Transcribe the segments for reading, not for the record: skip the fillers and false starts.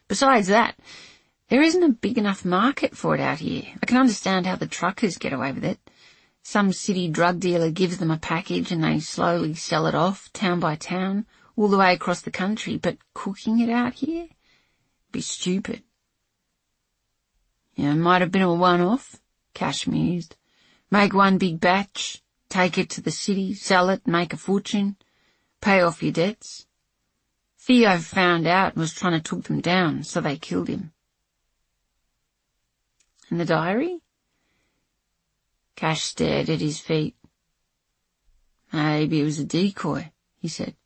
Besides that, there isn't a big enough market for it out here. I can understand how the truckers get away with it. Some city drug dealer gives them a package and they slowly sell it off, town by town, all the way across the country. But cooking it out here? Be stupid. Yeah, it might have been a one-off, Cash mused. Make one big batch, take it to the city, sell it, make a fortune, pay off your debts. Theo found out and was trying to took them down, so they killed him. And the diary? Cash stared at his feet. Maybe it was a decoy, he said.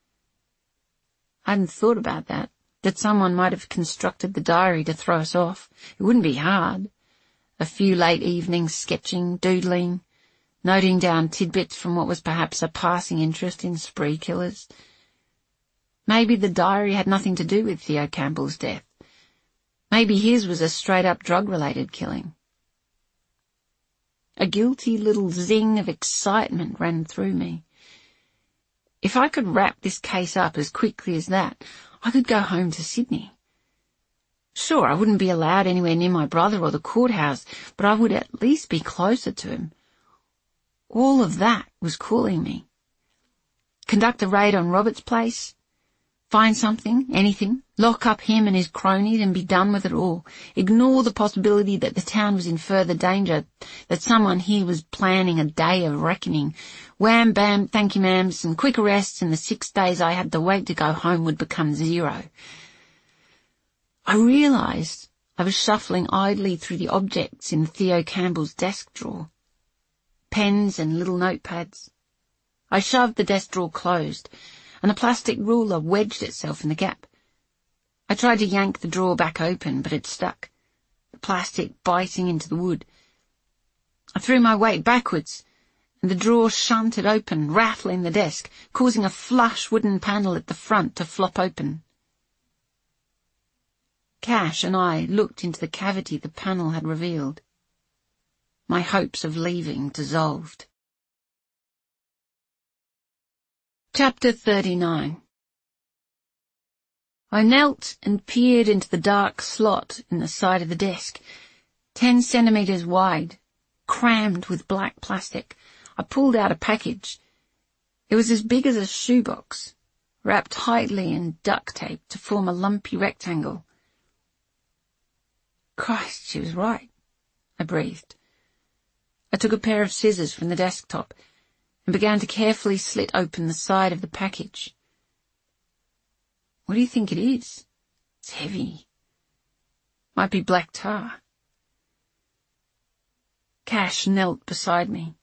I hadn't thought about that someone might have constructed the diary to throw us off. It wouldn't be hard. A few late evenings sketching, doodling, noting down tidbits from what was perhaps a passing interest in spree killers. Maybe the diary had nothing to do with Theo Campbell's death. Maybe his was a straight-up drug-related killing. A guilty little zing of excitement ran through me. If I could wrap this case up as quickly as that, I could go home to Sydney. Sure, I wouldn't be allowed anywhere near my brother or the courthouse, but I would at least be closer to him. All of that was calling me. Conduct a raid on Robert's place, find something, anything, lock up him and his cronies and be done with it all. Ignore the possibility that the town was in further danger, that someone here was planning a day of reckoning. Wham, bam, thank you, ma'ams, and quick arrests, and the 6 days I had to wait to go home would become 0. I realized I was shuffling idly through the objects in Theo Campbell's desk drawer. Pens and little notepads. I shoved the desk drawer closed, and a plastic ruler wedged itself in the gap. I tried to yank the drawer back open, but it stuck, the plastic biting into the wood. I threw my weight backwards, and the drawer shunted open, rattling the desk, causing a flush wooden panel at the front to flop open. Cash and I looked into the cavity the panel had revealed. My hopes of leaving dissolved. Chapter 39. I knelt and peered into the dark slot in the side of the desk, 10 centimetres wide, crammed with black plastic. I pulled out a package. It was as big as a shoebox, wrapped tightly in duct tape to form a lumpy rectangle. Christ, she was right, I breathed. I took a pair of scissors from the desktop and began to carefully slit open the side of the package. What do you think it is? It's heavy. Might be black tar. Cash knelt beside me.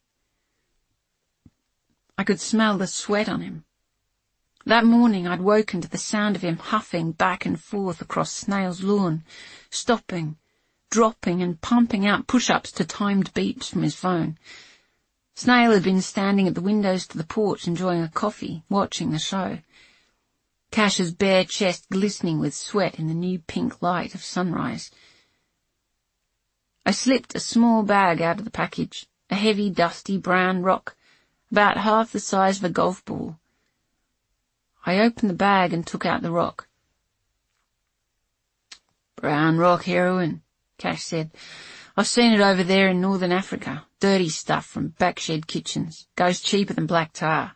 I could smell the sweat on him. That morning I'd woken to the sound of him huffing back and forth across Snail's lawn, stopping, dropping and pumping out push-ups to timed beeps from his phone. Snail had been standing at the windows to the porch enjoying a coffee, watching the show. Cash's bare chest glistening with sweat in the new pink light of sunrise. I slipped a small bag out of the package, a heavy, dusty brown rock, about half the size of a golf ball. I opened the bag and took out the rock. Brown rock heroin, Cash said. I've seen it over there in northern Africa. Dirty stuff from backshed kitchens. Goes cheaper than black tar.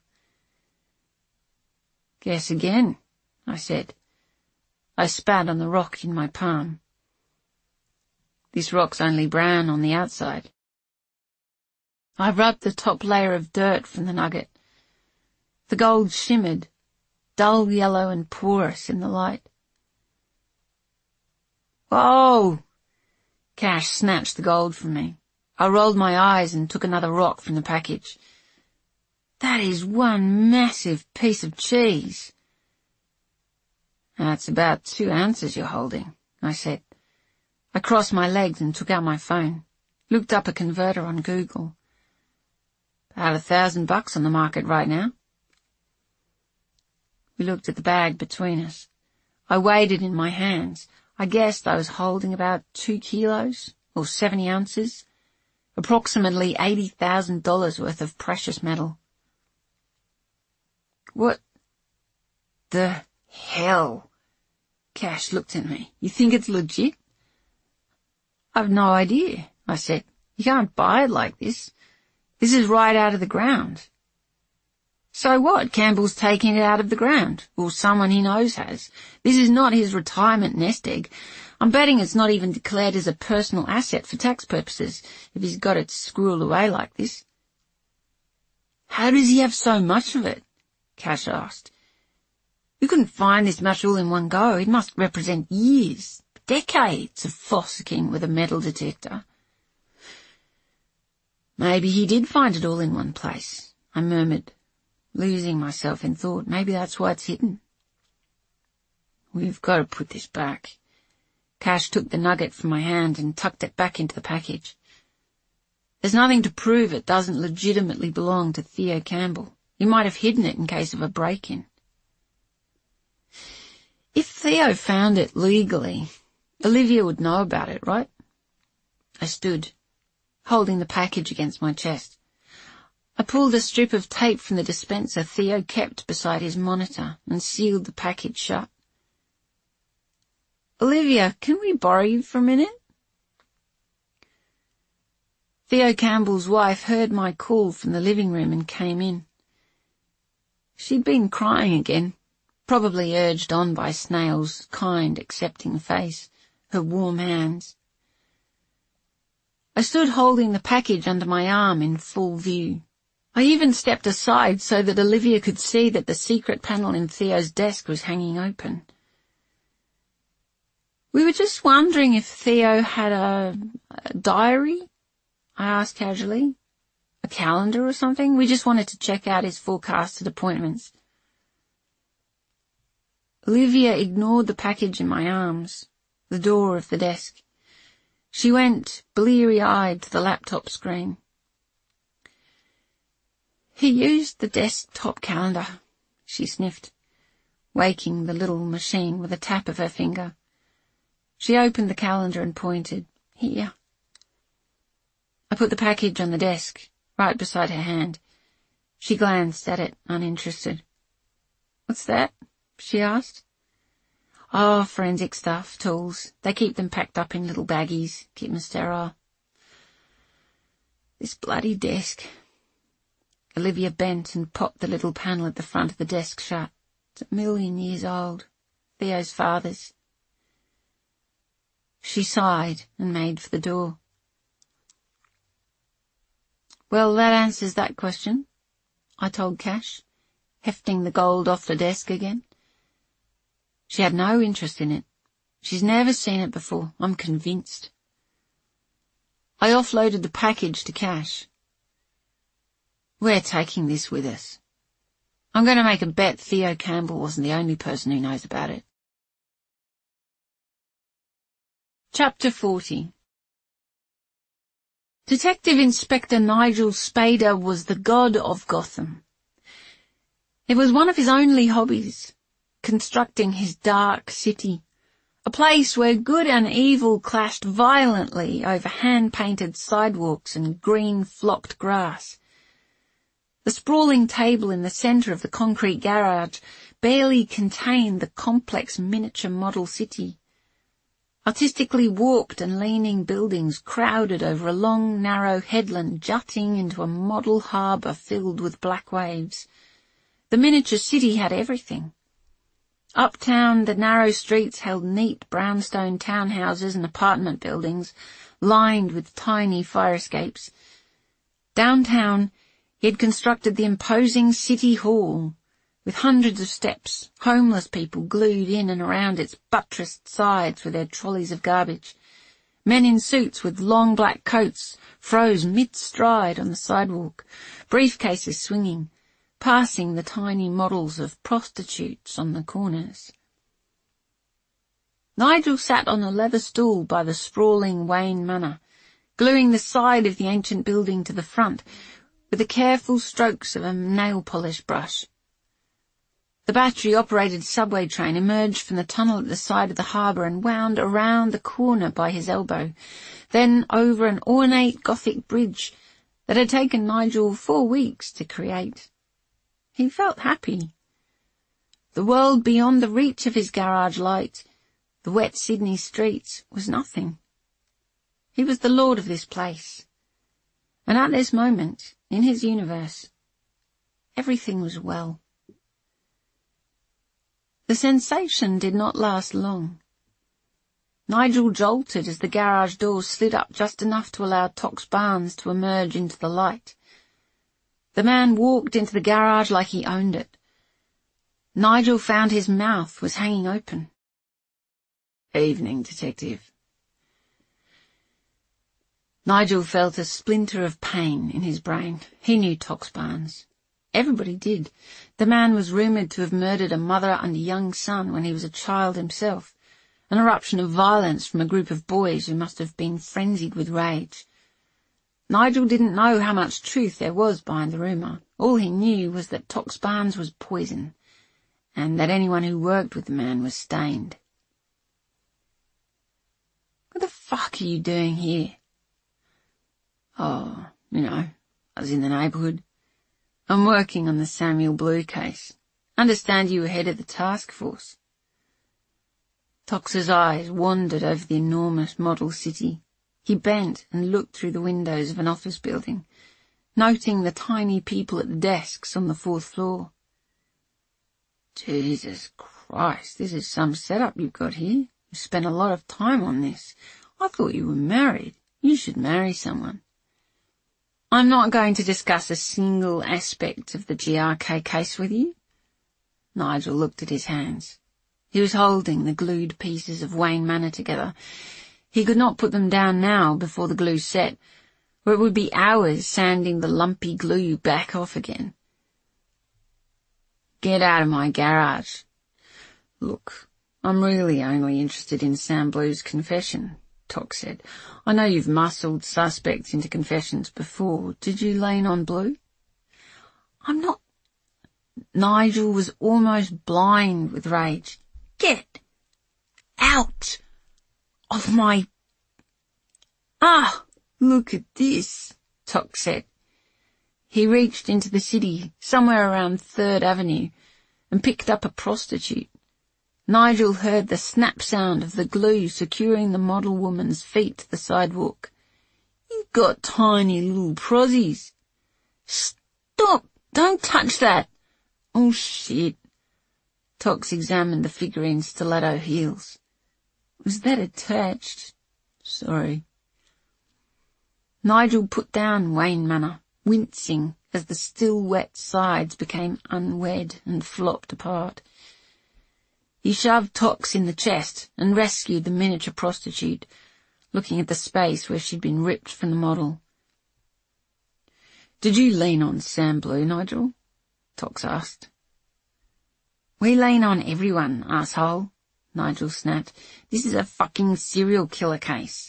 Guess again, I said. I spat on the rock in my palm. This rock's only brown on the outside. I rubbed the top layer of dirt from the nugget. The gold shimmered, dull yellow and porous in the light. Whoa! Cash snatched the gold from me. I rolled my eyes and took another rock from the package. That is one massive piece of cheese. That's about 2 ounces you're holding, I said. I crossed my legs and took out my phone, looked up a converter on Google. About $1,000 on the market right now. We looked at the bag between us. I weighed it in my hands. I guessed I was holding about 2 kilos, or 70 ounces, approximately $80,000 worth of precious metal. What the hell? Cash looked at me. You think it's legit? I've no idea, I said. You can't buy it like this. This is right out of the ground. So what? Campbell's taking it out of the ground. Or someone he knows has. This is not his retirement nest egg. I'm betting it's not even declared as a personal asset for tax purposes, if he's got it squirreled away like this. How does he have so much of it? Cash asked. You couldn't find this much all in one go. It must represent years, decades of fossicking with a metal detector. Maybe he did find it all in one place, I murmured, losing myself in thought. Maybe that's why it's hidden. We've got to put this back. Cash took the nugget from my hand and tucked it back into the package. There's nothing to prove it doesn't legitimately belong to Theo Campbell. He might have hidden it in case of a break-in. If Theo found it legally, Olivia would know about it, right? I stood, holding the package against my chest. I pulled a strip of tape from the dispenser Theo kept beside his monitor and sealed the package shut. Olivia, can we borrow you for a minute? Theo Campbell's wife heard my call from the living room and came in. She'd been crying again, probably urged on by Snail's kind, accepting face, her warm hands. I stood holding the package under my arm in full view. I even stepped aside so that Olivia could see that the secret panel in Theo's desk was hanging open. We were just wondering if Theo had a diary, I asked casually. A calendar or something? We just wanted to check out his forecasted appointments. Olivia ignored the package in my arms, the door of the desk. She went, bleary-eyed, to the laptop screen. He used the desktop calendar, she sniffed, waking the little machine with a tap of her finger. She opened the calendar and pointed. Here. I put the package on the desk, right beside her hand. She glanced at it, uninterested. What's that? She asked. Oh, forensic stuff, tools. They keep them packed up in little baggies, keep them sterile. This bloody desk. Olivia bent and popped the little panel at the front of the desk shut. It's 1,000,000 years old. Theo's father's. She sighed and made for the door. Well, that answers that question, I told Cash, hefting the gold off the desk again. She had no interest in it. She's never seen it before, I'm convinced. I offloaded the package to Cash. We're taking this with us. I'm going to make a bet Theo Campbell wasn't the only person who knows about it. Chapter 40. Detective Inspector Nigel Spader was the god of Gotham. It was one of his only hobbies, constructing his dark city, a place where good and evil clashed violently over hand-painted sidewalks and green-flocked grass. The sprawling table in the centre of the concrete garage barely contained the complex miniature model city. Artistically warped and leaning buildings crowded over a long, narrow headland jutting into a model harbour filled with black waves. The miniature city had everything. Uptown, the narrow streets held neat brownstone townhouses and apartment buildings, lined with tiny fire escapes. Downtown, he had constructed the imposing City Hall, with hundreds of steps, homeless people glued in and around its buttressed sides with their trolleys of garbage. Men in suits with long black coats froze mid-stride on the sidewalk, briefcases swinging, passing the tiny models of prostitutes on the corners. Nigel sat on a leather stool by the sprawling Wayne Manor, gluing the side of the ancient building to the front with the careful strokes of a nail-polish brush. The battery-operated subway train emerged from the tunnel at the side of the harbour and wound around the corner by his elbow, then over an ornate Gothic bridge that had taken Nigel 4 weeks to create. He felt happy. The world beyond the reach of his garage light the wet Sydney streets, was nothing. He was the lord of this place. And at this moment, in his universe, everything was well. The sensation did not last long. Nigel jolted as the garage door slid up just enough to allow Tox Barnes to emerge into the light. The man walked into the garage like he owned it. Nigel found his mouth was hanging open. "Evening, Detective." Nigel felt a splinter of pain in his brain. He knew Tox Barnes. Everybody did. The man was rumoured to have murdered a mother and a young son when he was a child himself, an eruption of violence from a group of boys who must have been frenzied with rage. Nigel didn't know how much truth there was behind the rumour. All he knew was that Tox Barnes was poison, and that anyone who worked with the man was stained. "What the fuck are you doing here?" "Oh, I was in the neighbourhood. I'm working on the Samuel Blue case. Understand you were head of the task force." Tox's eyes wandered over the enormous model city. He bent and looked through the windows of an office building, noting the tiny people at the desks on the 4th floor. "Jesus Christ, this is some setup you've got here. You've spent a lot of time on this. I thought you were married. You should marry someone." "I'm not going to discuss a single aspect of the GRK case with you." Nigel looked at his hands. He was holding the glued pieces of Wayne Manor together. He could not put them down now before the glue set, or it would be hours sanding the lumpy glue back off again. "Get out of my garage." "Look, I'm really only interested in Sam Blue's confession," Tox said. "I know you've muscled suspects into confessions before. Did you lean on Blue?" "I'm not—" Nigel was almost blind with rage. "Get out of my—" "Ah, look at this," Tox said. He reached into the city, somewhere around 3rd Avenue, and picked up a prostitute. Nigel heard the snap sound of the glue securing the model woman's feet to the sidewalk. "You've got tiny little prozzies." "Stop! Don't touch that!" "Oh, shit." Tox examined the figure in stiletto heels. "Was that attached?" "Sorry." Nigel put down Wayne Manor, wincing as the still wet sides became unwed and flopped apart. He shoved Tox in the chest and rescued the miniature prostitute, looking at the space where she'd been ripped from the model. "Did you lean on Sam Blue, Nigel?" Tox asked. "We lean on everyone, asshole," Nigel snapped. "This is a fucking serial killer case."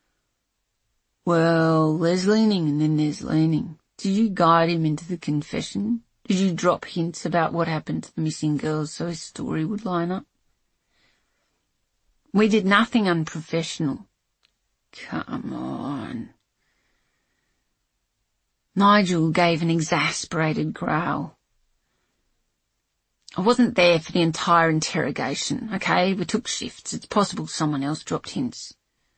"Well, there's leaning and then there's leaning. Did you guide him into the confession? Did you drop hints about what happened to the missing girls so his story would line up?" "We did nothing unprofessional." "Come on." Nigel gave an exasperated growl. "I wasn't there for the entire interrogation, okay? We took shifts. It's possible someone else dropped hints."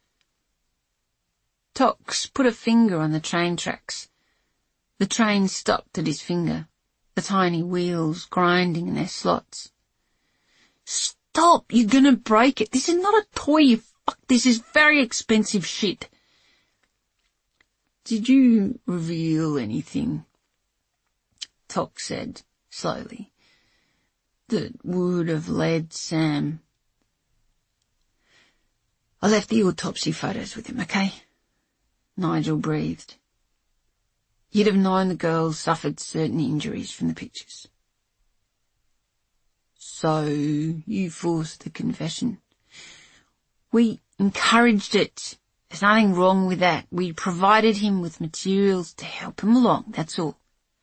Tox put a finger on the train tracks. The train stopped at his finger, the tiny wheels grinding in their slots. "Stop! You're gonna break it. This is not a toy, you fuck. This is very expensive shit." "Did you reveal anything," Tox said, slowly, "that would have led Sam?" "I left the autopsy photos with him, okay?" Nigel breathed. "You'd have known the girls suffered certain injuries from the pictures." "So you forced the confession?" "We encouraged it. There's nothing wrong with that. We provided him with materials to help him along, that's all."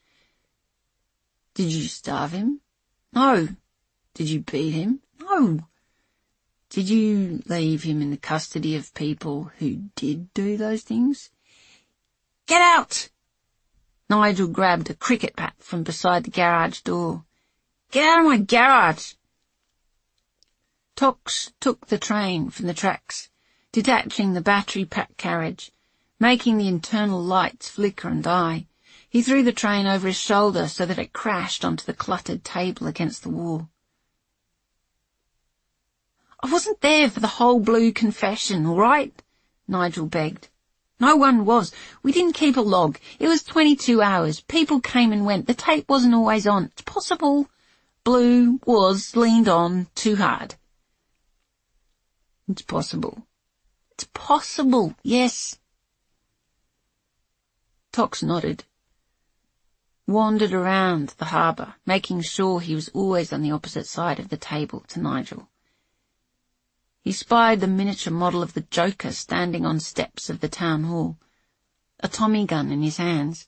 "Did you starve him?" "No." "Did you beat him?" "No." "Did you leave him in the custody of people who did do those things?" "Get out!" Nigel grabbed a cricket bat from beside the garage door. "Get out of my garage!" Tox took the train from the tracks, detaching the battery-packed carriage, making the internal lights flicker and die. He threw the train over his shoulder so that it crashed onto the cluttered table against the wall. "I wasn't there for the whole blue confession, all right?" Nigel begged. "No one was. We didn't keep a log. It was 22 hours. People came and went. The tape wasn't always on. It's possible Blue was leaned on too hard." "It's possible." "It's possible, yes." Tox nodded, wandered around the harbour, making sure he was always on the opposite side of the table to Nigel. He spied the miniature model of the Joker standing on steps of the town hall, a Tommy gun in his hands.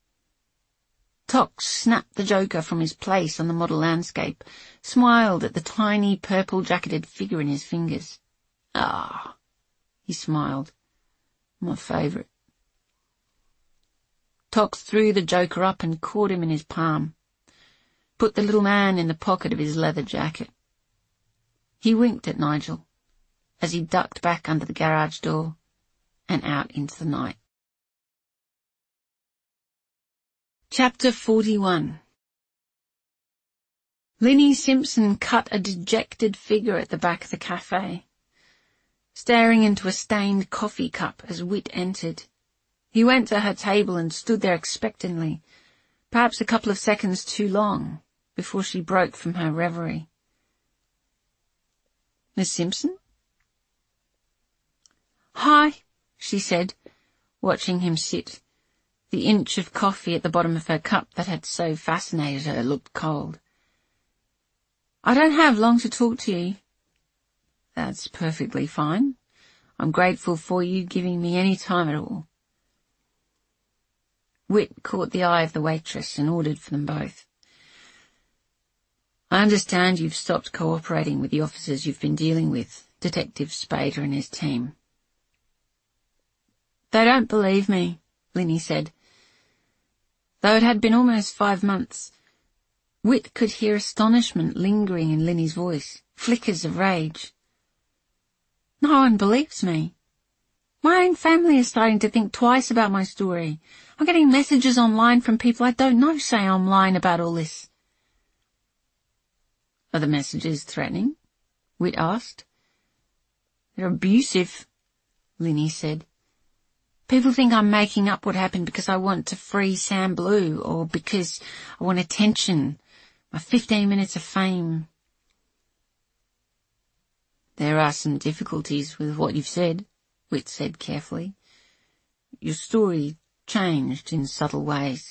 Tox snapped the Joker from his place on the model landscape, smiled at the tiny purple-jacketed figure in his fingers. "Ah," he smiled, "my favourite." Tox threw the Joker up and caught him in his palm, put the little man in the pocket of his leather jacket. He winked at Nigel as he ducked back under the garage door and out into the night. Chapter 41. Linny Simpson cut a dejected figure at the back of the cafe, staring into a stained coffee cup as Whit entered. He went to her table and stood there expectantly, perhaps a couple of seconds too long, before she broke from her reverie. "Miss Simpson?" "Hi," she said, watching him sit. The inch of coffee at the bottom of her cup that had so fascinated her looked cold. "I don't have long to talk to you." "That's perfectly fine. I'm grateful for you giving me any time at all." Whit caught the eye of the waitress and ordered for them both. "I understand you've stopped cooperating with the officers you've been dealing with, Detective Spader and his team." "They don't believe me," Linny said. Though it had been almost 5 months, Whit could hear astonishment lingering in Linny's voice, flickers of rage. "No one believes me. My own family is starting to think twice about my story. I'm getting messages online from people I don't know saying I'm lying about all this." "Are the messages threatening?" Whit asked. "They're abusive," Linny said. "People think I'm making up what happened because I want to free Sam Blue, or because I want attention, my 15 minutes of fame." "There are some difficulties with what you've said," Whit said carefully. "Your story changed in subtle ways."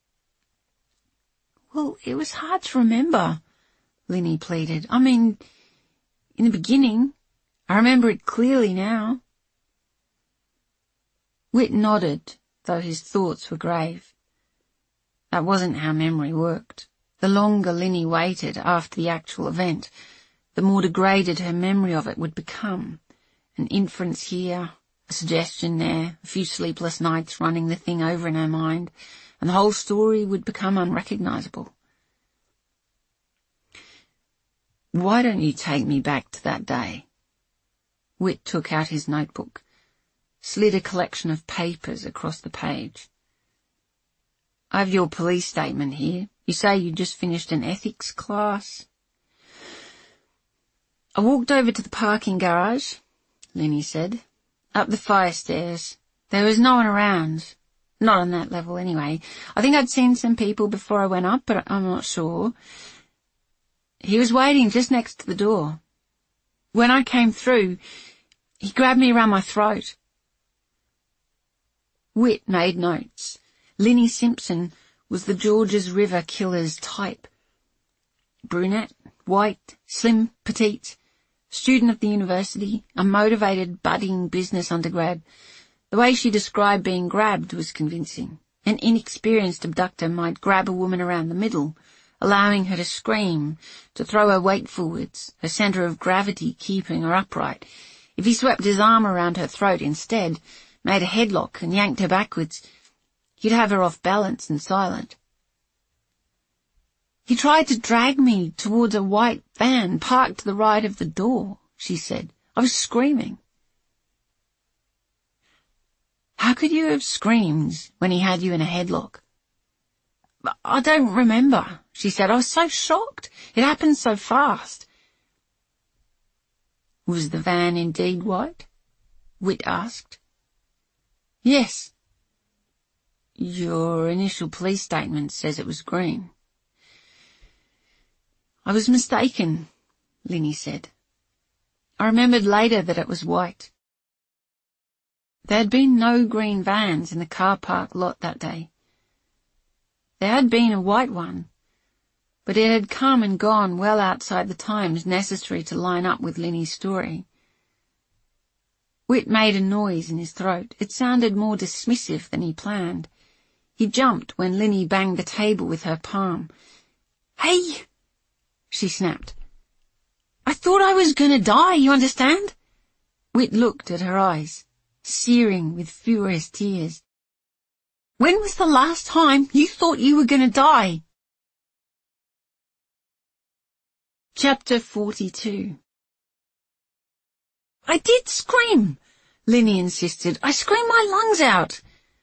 "Well, it was hard to remember," Linny pleaded. "I mean, in the beginning. I remember it clearly now." Whit nodded, though his thoughts were grave. That wasn't how memory worked. The longer Linny waited after the actual event, the more degraded her memory of it would become. An inference here, a suggestion there, a few sleepless nights running the thing over in her mind, and the whole story would become unrecognizable. "Why don't you take me back to that day?" Whit took out his notebook, slid a collection of papers across the page. "I have your police statement here. You say you just finished an ethics class." "I walked over to the parking garage," Linny said, "up the fire stairs. There was no one around. Not on that level, anyway. I think I'd seen some people before I went up, but I'm not sure. He was waiting just next to the door. When I came through, he grabbed me around my throat." Whit made notes. Linny Simpson was the Georges River killer's type. Brunette, white, slim, petite, student of the university, a motivated, budding business undergrad. The way she described being grabbed was convincing. An inexperienced abductor might grab a woman around the middle, allowing her to scream, to throw her weight forwards, her centre of gravity keeping her upright. If he swept his arm around her throat instead, made a headlock and yanked her backwards, he'd have her off balance and silent. He tried to drag me towards a white van parked to the right of the door, she said. I was screaming. How could you have screamed when he had you in a headlock? I don't remember, she said. I was so shocked. It happened so fast. Was the van indeed white? Whit asked. Yes. Your initial police statement says it was green. I was mistaken, Linny said. I remembered later that it was white. There had been no green vans in the car park lot that day. There had been a white one, but it had come and gone well outside the times necessary to line up with Linny's story. Whit made a noise in his throat. It sounded more dismissive than he planned. He jumped when Linny banged the table with her palm. Hey, she snapped. I thought I was going to die, you understand? Whit looked at her eyes, searing with furious tears. When was the last time you thought you were going to die? Chapter 42. I did scream, Linny insisted. I screamed my lungs out.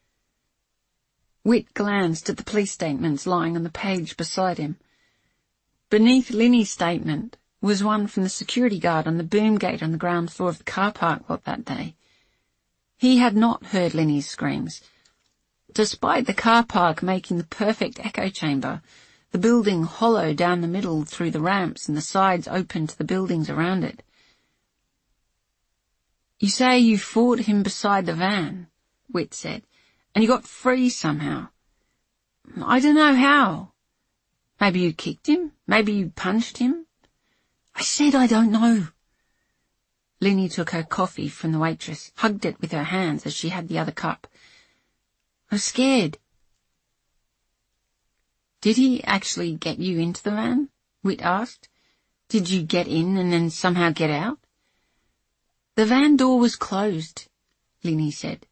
Whit glanced at the police statements lying on the page beside him. Beneath Linny's statement was one from the security guard on the boom gate on the ground floor of the car park lot that day. He had not heard Linny's screams. Despite the car park making the perfect echo chamber, the building hollow down the middle through the ramps and the sides open to the buildings around it. You say you fought him beside the van, Whit said, and you got free somehow. I don't know how. Maybe you kicked him? Maybe you punched him? I said I don't know. Linny took her coffee from the waitress, hugged it with her hands as she had the other cup. I was scared. Did he actually get you into the van? Whit asked. Did you get in and then somehow get out? The van door was closed, Linny said.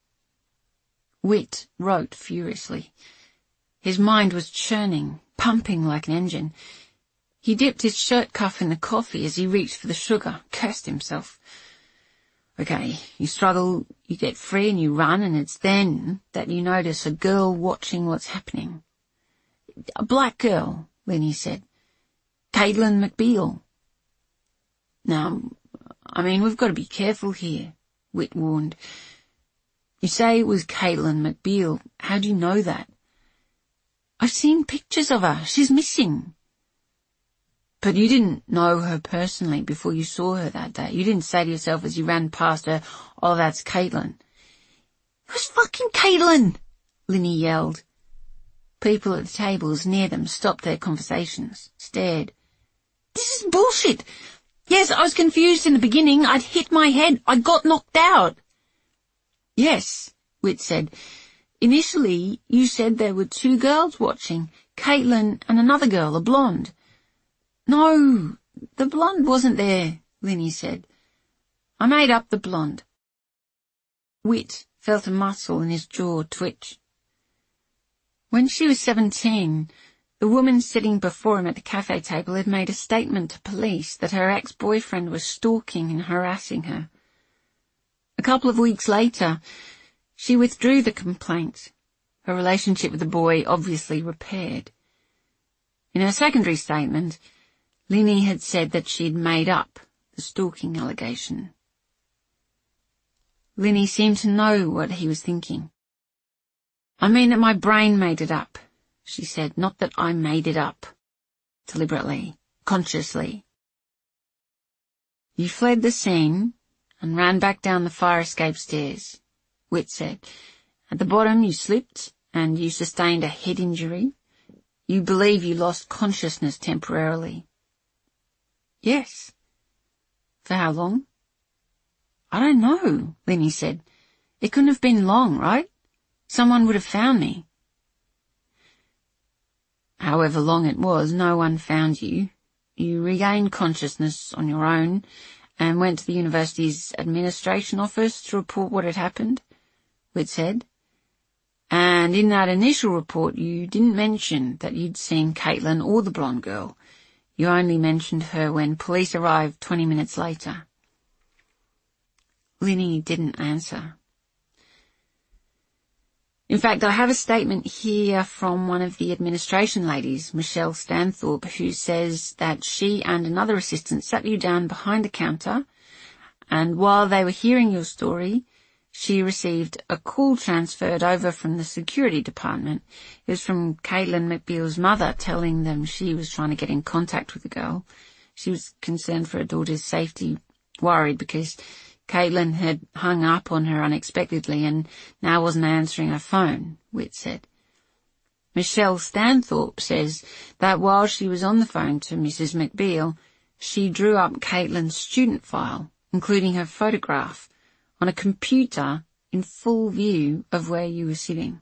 Whit wrote furiously. His mind was churning, pumping like an engine. He dipped his shirt cuff in the coffee as he reached for the sugar, cursed himself. Okay, you struggle, you get free and you run, and it's then that you notice a girl watching what's happening. A black girl, Linny said. Caitlin McBeal. Now, we've got to be careful here, Whit warned. You say it was Caitlin McBeal. How do you know that? I've seen pictures of her. She's missing. But you didn't know her personally before you saw her that day. You didn't say to yourself as you ran past her, oh, that's Caitlin. It was fucking Caitlin, Linny yelled. People at the tables near them stopped their conversations, stared. This is bullshit. Yes, I was confused in the beginning. I'd hit my head. I got knocked out. Yes, Whit said. Initially, you said there were two girls watching, Caitlin and another girl, a blonde. No, the blonde wasn't there, Linny said. I made up the blonde. Whit felt a muscle in his jaw twitch. When she was 17, the woman sitting before him at the cafe table had made a statement to police that her ex-boyfriend was stalking and harassing her. A couple of weeks later, she withdrew the complaint, her relationship with the boy obviously repaired. In her secondary statement, Linny had said that she'd made up the stalking allegation. Linny seemed to know what he was thinking. I mean that my brain made it up, she said, not that I made it up. Deliberately, consciously. You fled the scene and ran back down the fire escape stairs, Whit said. At the bottom you slipped and you sustained a head injury. You believe you lost consciousness temporarily. Yes. For how long? I don't know, Linny said. It couldn't have been long, right? Someone would have found me. However long it was, no one found you. You regained consciousness on your own and went to the university's administration office to report what had happened, Whit said. And in that initial report, you didn't mention that you'd seen Caitlin or the blonde girl. You only mentioned her when police arrived 20 minutes later. Linny didn't answer. In fact, I have a statement here from one of the administration ladies, Michelle Stanthorpe, who says that she and another assistant sat you down behind the counter, and while they were hearing your story, she received a call transferred over from the security department. It was from Caitlin McBeal's mother telling them she was trying to get in contact with the girl. She was concerned for her daughter's safety, worried because Caitlin had hung up on her unexpectedly and now wasn't answering her phone, Witt said. Michelle Stanthorpe says that while she was on the phone to Mrs. McBeal, she drew up Caitlin's student file, including her photograph, on a computer in full view of where you were sitting.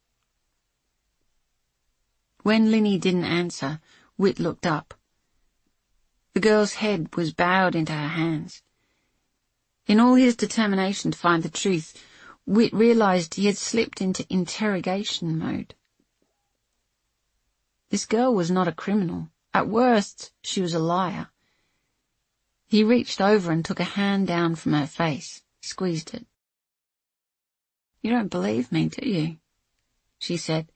When Linny didn't answer, Witt looked up. The girl's head was bowed into her hands. In all his determination to find the truth, Witt realized he had slipped into interrogation mode. This girl was not a criminal. At worst, she was a liar. He reached over and took a hand down from her face, squeezed it. "You don't believe me, do you?" she said.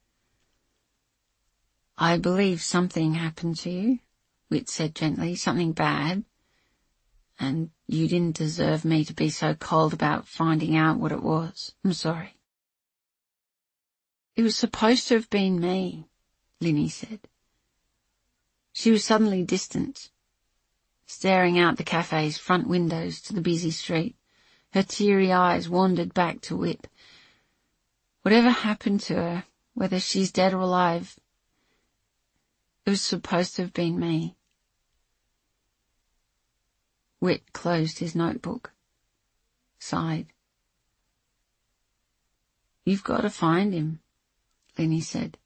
"I believe something happened to you," Witt said gently, "something bad. And you didn't deserve me to be so cold about finding out what it was. I'm sorry." "It was supposed to have been me," Linny said. She was suddenly distant, staring out the cafe's front windows to the busy street. Her teary eyes wandered back to Witt. "Whatever happened to her, whether she's dead or alive, it was supposed to have been me." Witt closed his notebook, sighed. "You've got to find him," Linny said,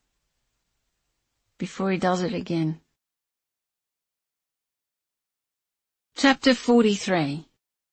"before he does it again." Chapter 43.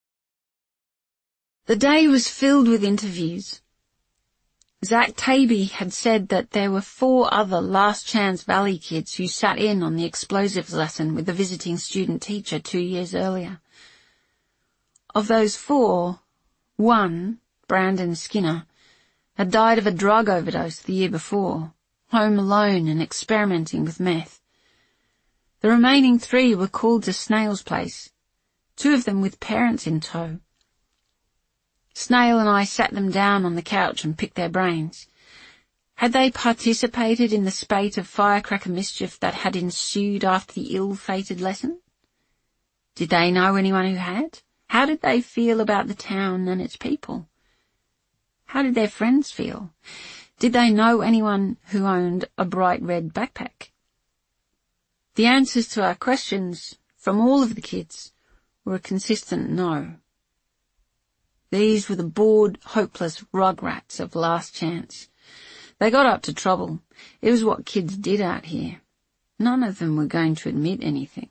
The day was filled with interviews. Zach Taby had said that there were 4 other Last Chance Valley kids who sat in on the explosives lesson with the visiting student teacher 2 years earlier. Of those 4, one, Brandon Skinner, had died of a drug overdose the year before, home alone and experimenting with meth. The remaining 3 were called to Snail's place, 2 of them with parents in tow. Snail and I sat them down on the couch and picked their brains. Had they participated in the spate of firecracker mischief that had ensued after the ill-fated lesson? Did they know anyone who had? How did they feel about the town and its people? How did their friends feel? Did they know anyone who owned a bright red backpack? The answers to our questions from all of the kids were a consistent no. These were the bored, hopeless rugrats of Last Chance. They got up to trouble. It was what kids did out here. None of them were going to admit anything.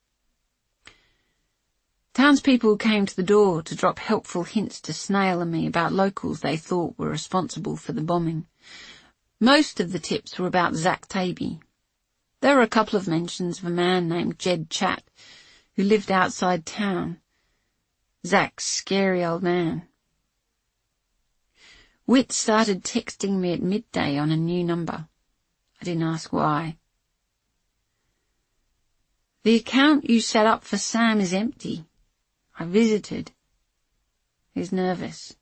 Townspeople came to the door to drop helpful hints to Snail and me about locals they thought were responsible for the bombing. Most of the tips were about Zach Taby. There were a couple of mentions of a man named Jed Chatt, who lived outside town. Zach's scary old man. Witt started texting me at midday on a new number. I didn't ask why. "The account you set up for Sam is empty. I visited." He's nervous.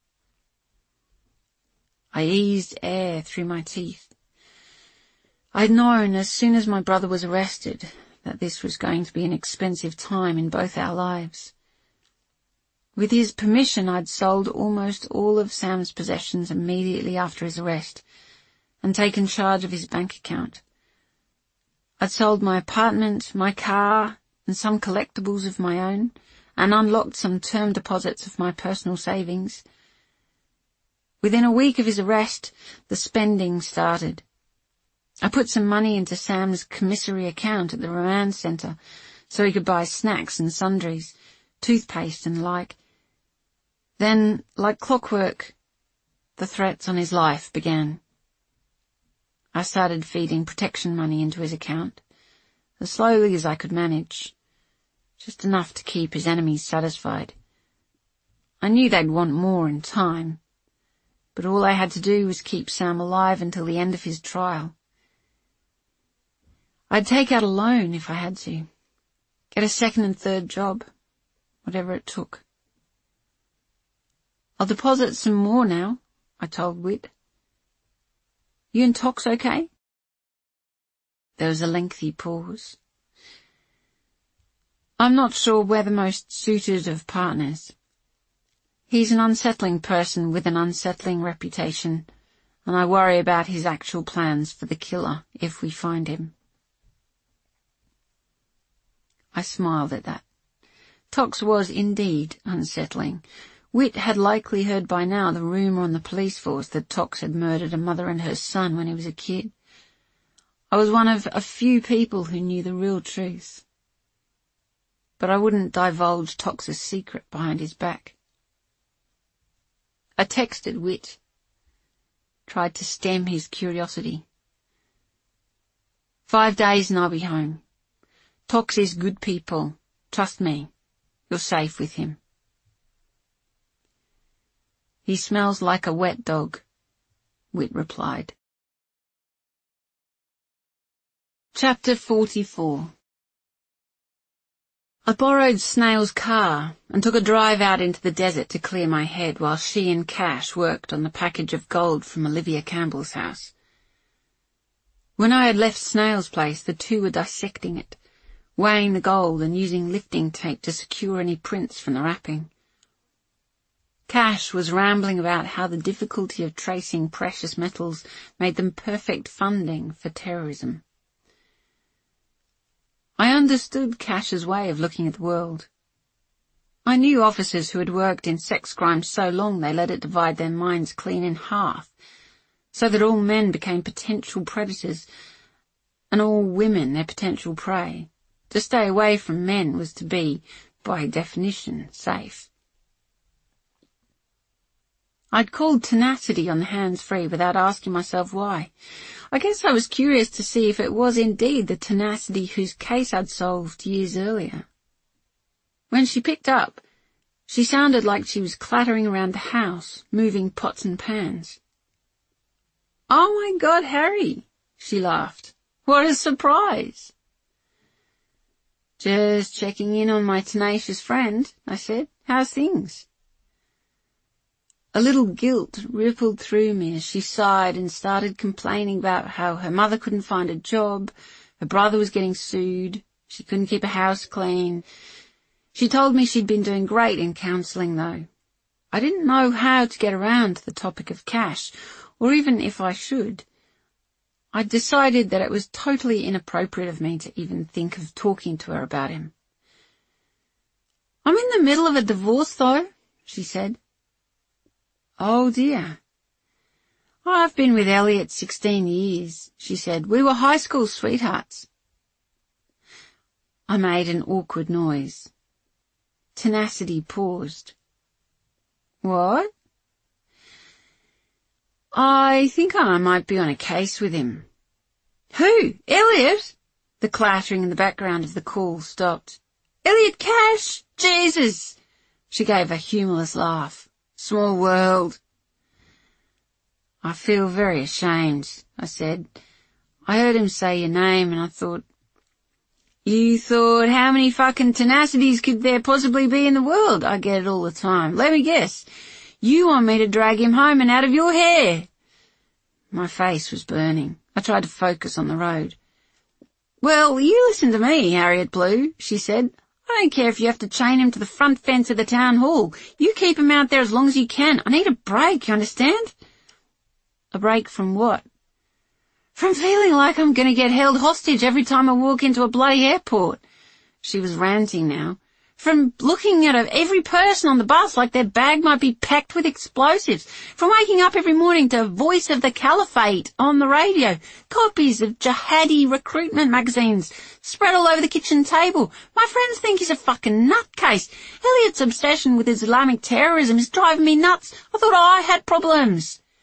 I eased air through my teeth. I'd known as soon as my brother was arrested that this was going to be an expensive time in both our lives. With his permission, I'd sold almost all of Sam's possessions immediately after his arrest and taken charge of his bank account. I'd sold my apartment, my car, and some collectibles of my own, and unlocked some term deposits of my personal savings. Within a week of his arrest, the spending started. I put some money into Sam's commissary account at the remand centre so he could buy snacks and sundries, toothpaste and like. Then, like clockwork, the threats on his life began. I started feeding protection money into his account, as slowly as I could manage, just enough to keep his enemies satisfied. I knew they'd want more in time, but all I had to do was keep Sam alive until the end of his trial. I'd take out a loan if I had to, get a second and third job, whatever it took. I'll deposit some more now, I told Whit. You and Tox okay? There was a lengthy pause. I'm not sure we're the most suited of partners. He's an unsettling person with an unsettling reputation, and I worry about his actual plans for the killer if we find him. I smiled at that. Tox was indeed unsettling. Whit had likely heard by now the rumour on the police force that Tox had murdered a mother and her son when he was a kid. I was one of a few people who knew the real truth. But I wouldn't divulge Tox's secret behind his back. I texted Whit, tried to stem his curiosity. 5 days and I'll be home. Tox is good people. Trust me, you're safe with him. He smells like a wet dog, Whit replied. Chapter 44. I borrowed Snail's car and took a drive out into the desert to clear my head while she and Cash worked on the package of gold from Olivia Campbell's house. When I had left Snail's place, the two were dissecting it, weighing the gold and using lifting tape to secure any prints from the wrapping. Cash was rambling about how the difficulty of tracing precious metals made them perfect funding for terrorism. I understood Cash's way of looking at the world. I knew officers who had worked in sex crimes so long they let it divide their minds clean in half, so that all men became potential predators and all women their potential prey. To stay away from men was to be, by definition, safe. I'd called Tenacity on the hands-free without asking myself why. I guess I was curious to see if it was indeed the Tenacity whose case I'd solved years earlier. When she picked up, she sounded like she was clattering around the house, moving pots and pans. "Oh my God, Harry," she laughed. "What a surprise." "Just checking in on my tenacious friend," I said. "How's things?" A little guilt rippled through me as she sighed and started complaining about how her mother couldn't find a job, her brother was getting sued, she couldn't keep a house clean. She told me she'd been doing great in counselling, though. I didn't know how to get around to the topic of Cash, or even if I should. I'd decided that it was totally inappropriate of me to even think of talking to her about him. "I'm in the middle of a divorce, though," she said. "Oh, dear." "I've been with Elliot 16 years, she said. "We were high school sweethearts." I made an awkward noise. Tenacity paused. "What?" "I think I might be on a case with him." "Who? Elliot?" The clattering in the background of the call stopped. "Elliot Cash? Jesus!" She gave a humorless laugh. "Small world." "I feel very ashamed," I said. "I heard him say your name and I thought..." "You thought how many fucking Tenacities could there possibly be in the world? I get it all the time. Let me guess. You want me to drag him home and out of your hair." My face was burning. I tried to focus on the road. "Well, you listen to me, Harriet Blue," she said. "I don't care if you have to chain him to the front fence of the town hall. You keep him out there as long as you can. I need a break, you understand?" "A break from what?" "From feeling like I'm going to get held hostage every time I walk into a bloody airport." She was ranting now. "From looking at every person on the bus like their bag might be packed with explosives. From waking up every morning to Voice of the Caliphate on the radio. Copies of jihadi recruitment magazines spread all over the kitchen table. My friends think he's a fucking nutcase. Elliot's obsession with Islamic terrorism is driving me nuts. I thought I had problems."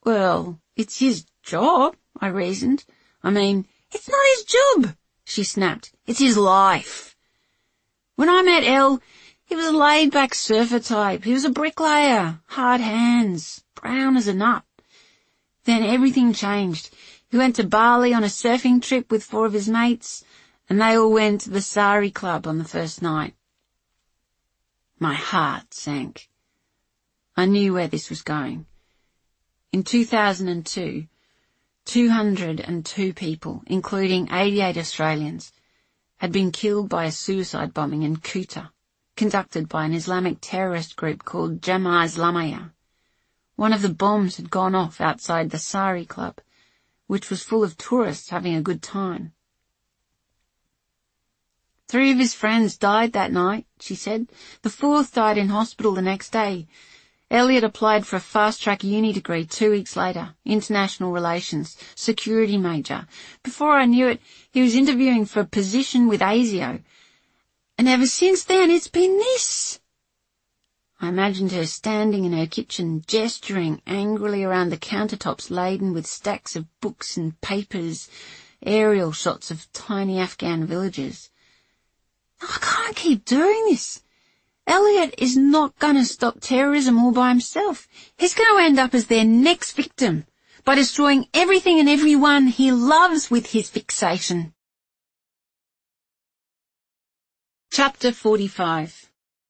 Well, it's his job, I reasoned. I mean, it's not his job, she snapped. It's his life. When I met El, he was a laid-back surfer type. He was a bricklayer, hard hands, brown as a nut. Then everything changed. He went to Bali on a surfing trip with 4 of his mates, and they all went to the Sari Club on the first night. My heart sank. I knew where this was going. In 2002, 202 people, including 88 Australians, had been killed by a suicide bombing in Kuta, conducted by an Islamic terrorist group called Jamaah Islamiyah. One of the bombs had gone off outside the Sari Club, which was full of tourists having a good time. 3 of his friends died that night, she said. The 4th died in hospital the next day. Elliot applied for a fast-track uni degree 2 weeks later, international relations, security major. Before I knew it, he was interviewing for a position with ASIO. And ever since then, it's been this. I imagined her standing in her kitchen, gesturing angrily around the countertops laden with stacks of books and papers, aerial shots of tiny Afghan villages. I can't keep doing this. Elliot is not going to stop terrorism all by himself. He's going to end up as their next victim by destroying everything and everyone he loves with his fixation. Chapter 45.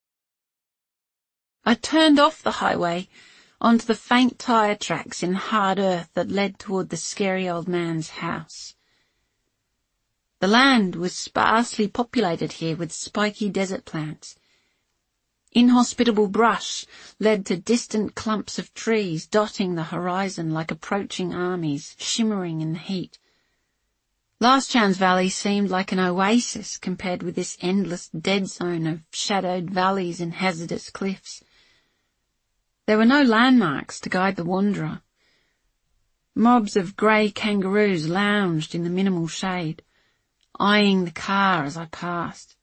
I turned off the highway onto the faint tyre tracks in hard earth that led toward the scary old man's house. The land was sparsely populated here with spiky desert plants. Inhospitable brush led to distant clumps of trees dotting the horizon like approaching armies, shimmering in the heat. Last Chance Valley seemed like an oasis compared with this endless dead zone of shadowed valleys and hazardous cliffs. There were no landmarks to guide the wanderer. Mobs of grey kangaroos lounged in the minimal shade, eyeing the car as I passed.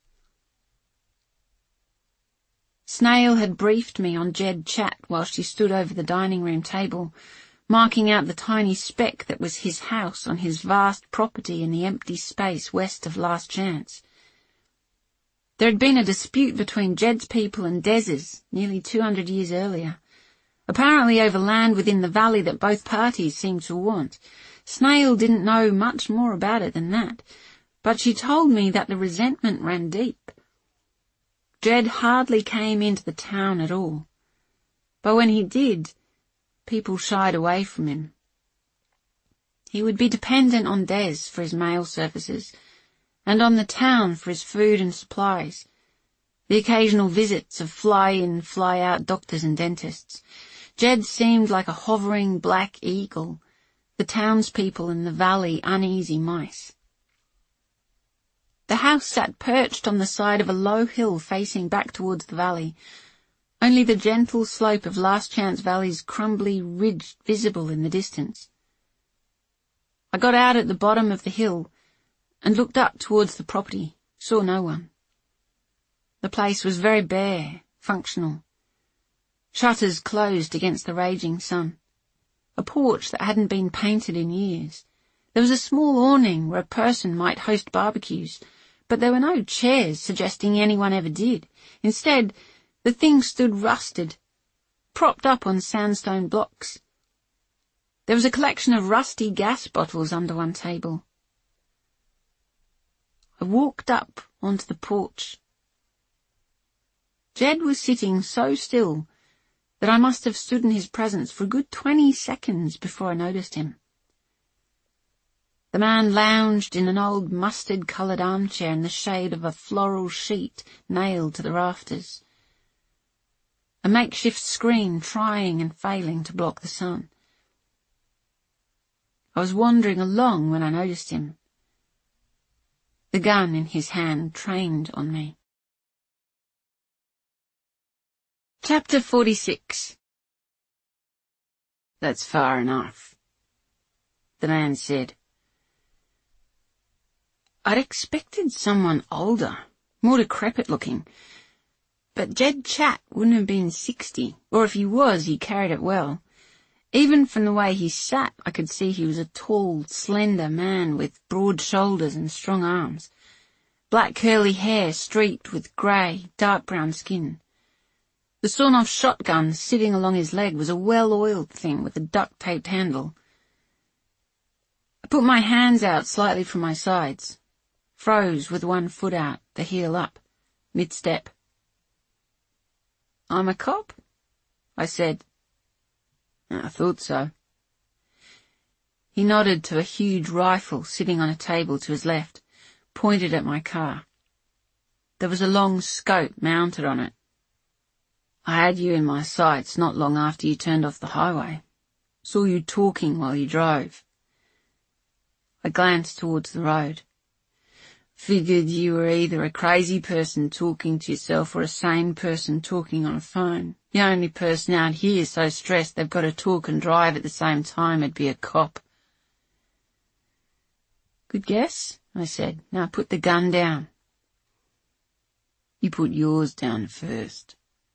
Snail had briefed me on Jed Chat while she stood over the dining room table, marking out the tiny speck that was his house on his vast property in the empty space west of Last Chance. There had been a dispute between Jed's people and Dez's nearly 200 years earlier, apparently over land within the valley that both parties seemed to want. Snail didn't know much more about it than that, but she told me that the resentment ran deep. Jed hardly came into the town at all, but when he did, people shied away from him. He would be dependent on Des for his mail services, and on the town for his food and supplies, the occasional visits of fly-in, fly-out doctors and dentists. Jed seemed like a hovering black eagle, the townspeople in the valley uneasy mice. The house sat perched on the side of a low hill facing back towards the valley, only the gentle slope of Last Chance Valley's crumbly ridge visible in the distance. I got out at the bottom of the hill and looked up towards the property, saw no one. The place was very bare, functional. Shutters closed against the raging sun. A porch that hadn't been painted in years. There was a small awning where a person might host barbecues, but there were no chairs suggesting anyone ever did. Instead, the thing stood rusted, propped up on sandstone blocks. There was a collection of rusty gas bottles under one table. I walked up onto the porch. Jed was sitting so still that I must have stood in his presence for a good 20 seconds before I noticed him. The man lounged in an old mustard-coloured armchair in the shade of a floral sheet nailed to the rafters, a makeshift screen trying and failing to block the sun. I was wandering along when I noticed him, the gun in his hand trained on me. Chapter 46. That's far enough, the man said. I'd expected someone older, more decrepit looking, but Jed Chat wouldn't have been 60, or if he was, he carried it well. Even from the way he sat, I could see he was a tall, slender man with broad shoulders and strong arms. Black curly hair streaked with grey, dark brown skin. The sawn-off shotgun sitting along his leg was a well-oiled thing with a duct-taped handle. I put my hands out slightly from my sides, froze with one foot out, the heel up, mid-step. "I'm a cop?" I said. "I thought so." He nodded to a huge rifle sitting on a table to his left, pointed at my car. There was a long scope mounted on it. "I had you in my sights not long after you turned off the highway. Saw you talking while you drove." I glanced towards the road. "Figured you were either a crazy person talking to yourself or a sane person talking on a phone. The only person out here so stressed they've got to talk and drive at the same time would be a cop." "Good guess," I said. "Now put the gun down." "You put yours down first."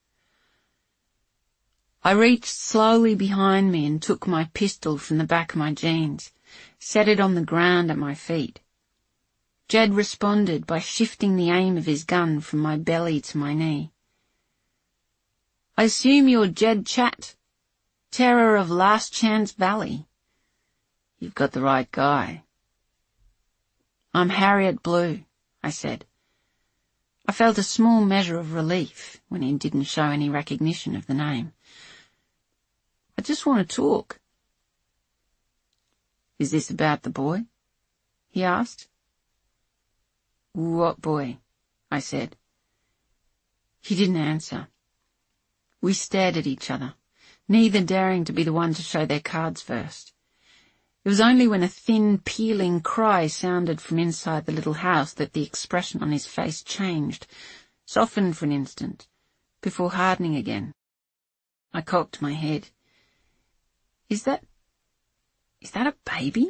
I reached slowly behind me and took my pistol from the back of my jeans, set it on the ground at my feet. Jed responded by shifting the aim of his gun from my belly to my knee. "I assume you're Jed Chat, terror of Last Chance Valley." "You've got the right guy." "I'm Harriet Blue," I said. I felt a small measure of relief when he didn't show any recognition of the name. "I just want to talk." "Is this about the boy?" he asked. "What boy?" I said. He didn't answer. We stared at each other, neither daring to be the one to show their cards first. It was only when a thin, pealing cry sounded from inside the little house that the expression on his face changed, softened for an instant, before hardening again. I cocked my head. Is that a baby?"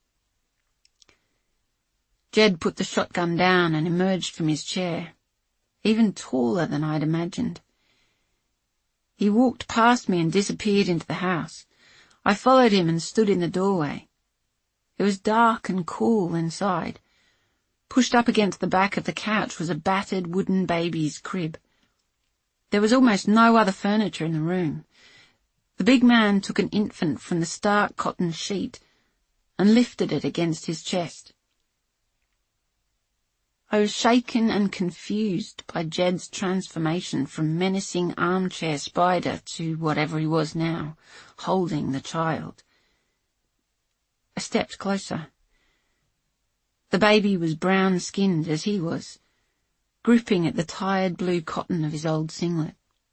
Jed put the shotgun down and emerged from his chair, even taller than I'd imagined. He walked past me and disappeared into the house. I followed him and stood in the doorway. It was dark and cool inside. Pushed up against the back of the couch was a battered wooden baby's crib. There was almost no other furniture in the room. The big man took an infant from the stark cotton sheet and lifted it against his chest. I was shaken and confused by Jed's transformation from menacing armchair spider to whatever he was now, holding the child. I stepped closer. The baby was brown-skinned as he was, gripping at the tired blue cotton of his old singlet.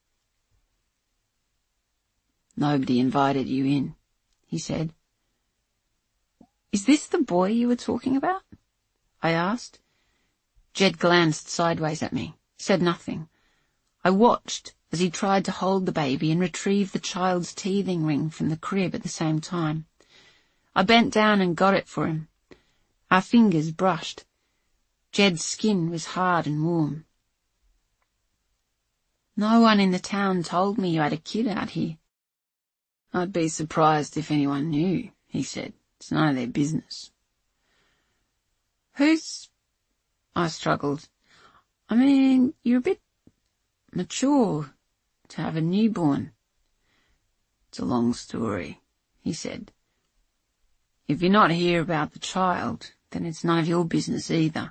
"Nobody invited you in," he said. "Is this the boy you were talking about?" I asked. Jed glanced sideways at me, said nothing. I watched as he tried to hold the baby and retrieve the child's teething ring from the crib at the same time. I bent down and got it for him. Our fingers brushed. Jed's skin was hard and warm. "No one in the town told me you had a kid out here." "I'd be surprised if anyone knew," he said. "It's none of their business." "Who's—" I struggled. "I mean, you're a bit mature to have a newborn." "It's a long story," he said. "If you're not here about the child, then it's none of your business either."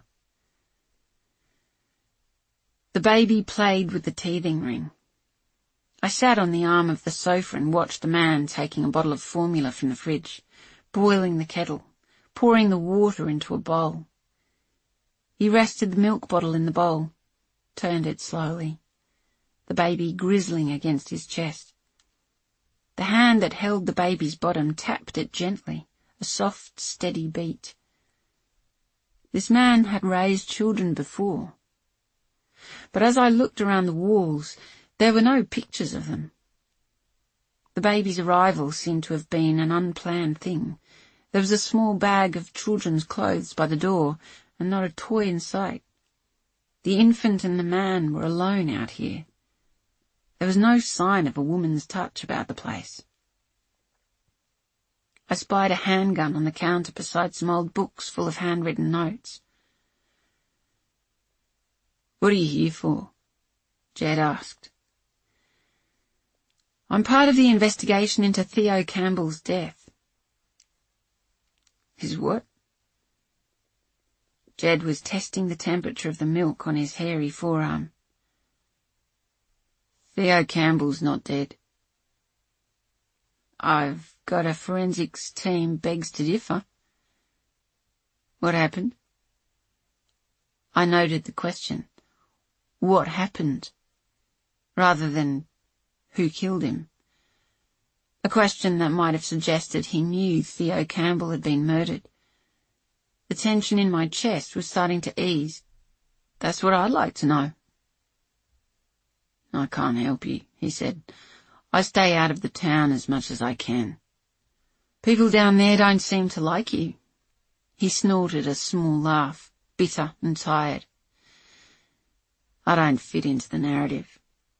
The baby played with the teething ring. I sat on the arm of the sofa and watched the man taking a bottle of formula from the fridge, boiling the kettle, pouring the water into a bowl. He rested the milk bottle in the bowl, turned it slowly, the baby grizzling against his chest. The hand that held the baby's bottom tapped it gently, a soft, steady beat. This man had raised children before. But as I looked around the walls, there were no pictures of them. The baby's arrival seemed to have been an unplanned thing. There was a small bag of children's clothes by the door, and not a toy in sight. The infant and the man were alone out here. There was no sign of a woman's touch about the place. I spied a handgun on the counter beside some old books full of handwritten notes. "What are you here for?" Jed asked. "I'm part of the investigation into Theo Campbell's death." "His what?" Jed was testing the temperature of the milk on his hairy forearm. "Theo Campbell's not dead." "I've got a forensics team begs to differ." "What happened?" I noted the question. What happened? Rather than who killed him. A question that might have suggested he knew Theo Campbell had been murdered. The tension in my chest was starting to ease. "That's what I'd like to know." "I can't help you," he said. "I stay out of the town as much as I can. People down there don't seem to like you." He snorted a small laugh, bitter and tired. "I don't fit into the narrative."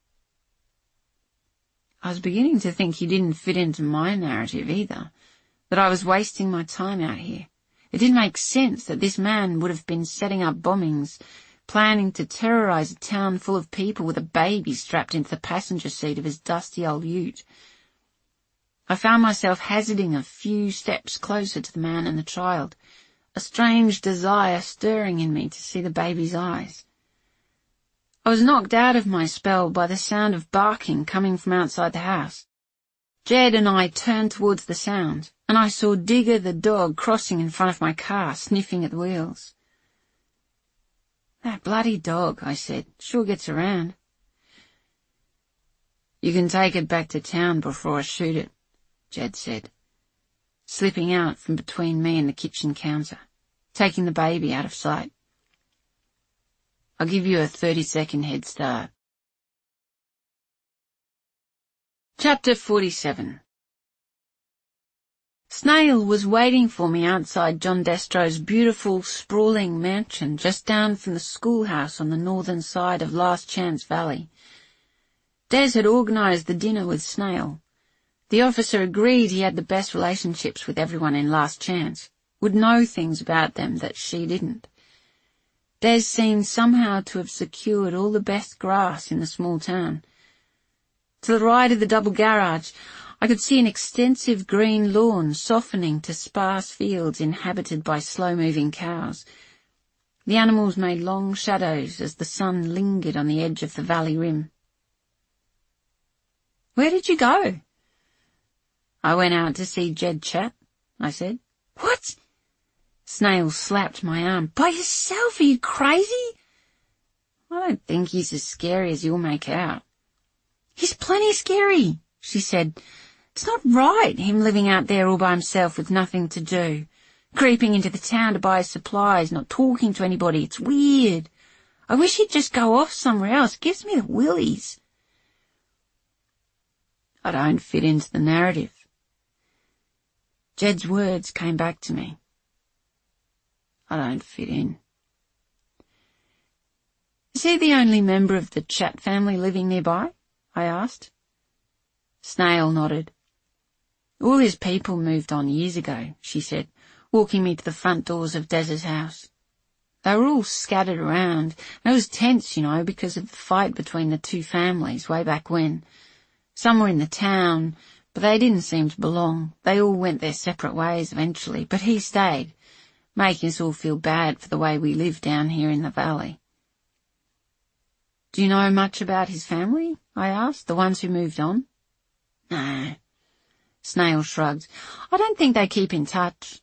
I was beginning to think he didn't fit into my narrative either, that I was wasting my time out here. It didn't make sense that this man would have been setting up bombings, planning to terrorize a town full of people with a baby strapped into the passenger seat of his dusty old ute. I found myself hazarding a few steps closer to the man and the child, a strange desire stirring in me to see the baby's eyes. I was knocked out of my spell by the sound of barking coming from outside the house. Jed and I turned towards the sound, and I saw Digger the dog crossing in front of my car, sniffing at the wheels. "That bloody dog," I said, "sure gets around." "You can take it back to town before I shoot it," Jed said, slipping out from between me and the kitchen counter, taking the baby out of sight. "I'll give you a 30-second head start." Chapter 47. Snail was waiting for me outside John Destro's beautiful, sprawling mansion just down from the schoolhouse on the northern side of Last Chance Valley. Des had organised the dinner with Snail. The officer agreed he had the best relationships with everyone in Last Chance, would know things about them that she didn't. Des seemed somehow to have secured all the best grass in the small town. To the right of the double garage, I could see an extensive green lawn softening to sparse fields inhabited by slow-moving cows. The animals made long shadows as the sun lingered on the edge of the valley rim. "Where did you go?" "I went out to see Jed chat," I said. "What?" Snail slapped my arm. "By yourself? Are you crazy?" "I don't think he's as scary as you'll make out." "He's plenty scary," she said. "It's not right, him living out there all by himself with nothing to do, creeping into the town to buy supplies, not talking to anybody. It's weird. I wish he'd just go off somewhere else. It gives me the willies." "I don't fit into the narrative." Jed's words came back to me. I don't fit in. "Is he the only member of the Chat family living nearby?" I asked. Snail nodded. "All his people moved on years ago," she said, walking me to the front doors of Des's house. "They were all scattered around, and it was tense, because of the fight between the two families way back when. Some were in the town, but they didn't seem to belong. They all went their separate ways eventually, but he stayed, making us all feel bad for the way we live down here in the valley." "Do you know much about his family?" I asked, "the ones who moved on?" "No." Snail shrugged. "I don't think they keep in touch."